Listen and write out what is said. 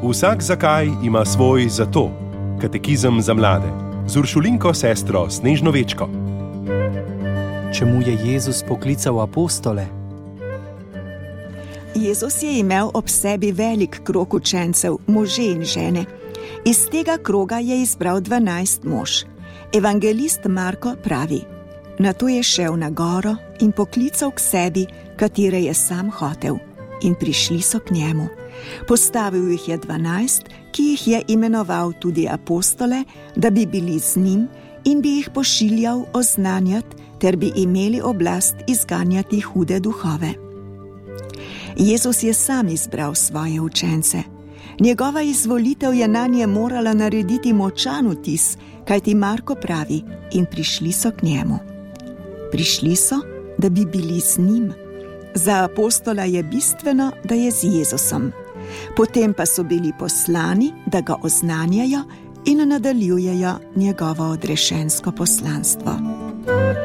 Vsak zakaj ima svoj zato. Katekizem za mlade. Z Uršulinko sestro Snežno Večko. Čemu je Jezus poklical apostole? Jezus je imel ob sebi velik krog učencev, može in žene. Iz tega kroga je izbral 12 mož. Evangelist Marko pravi: nato je šel na goro in poklical k sebi, katere je sam hotel, in prišli so k njemu. Postavil jih je 12, ki jih je imenoval tudi apostole, da bi bili z njim in bi jih pošiljal oznanjati, ter bi imeli oblast izganjati hude duhove. Jezus je sam izbral svoje učence. Njegova izvolitev je nanje morala narediti močan vtis, kajti Marko pravi: in prišli so k njemu. Prišli so, da bi bili z njim. Za apostola je bistveno, da je z Jezusom. Potem pa so bili poslani, da ga oznanjajo in nadaljujejo njegovo odrešensko poslanstvo.